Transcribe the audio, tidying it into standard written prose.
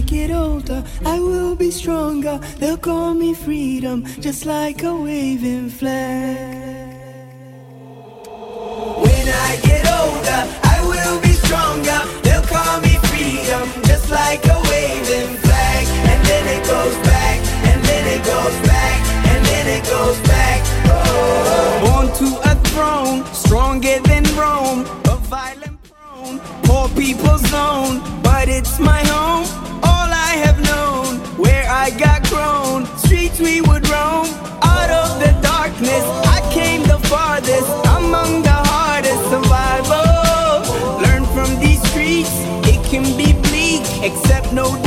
get older, I will be stronger. They'll call me freedom, just like a waving flag. When I get older, I will be stronger. They'll call me freedom, just like a waving flag. And then it goes back, and then it goes back, and then it goes back. Oh. Born to a throne, stronger than Rome, but violent prone, poor people's zone. But it's my home, all I have known, where I got grown. Streets we would roam, out of the darkness I came the farthest, among the hardest survival. Learn from these streets, it can be bleak, except no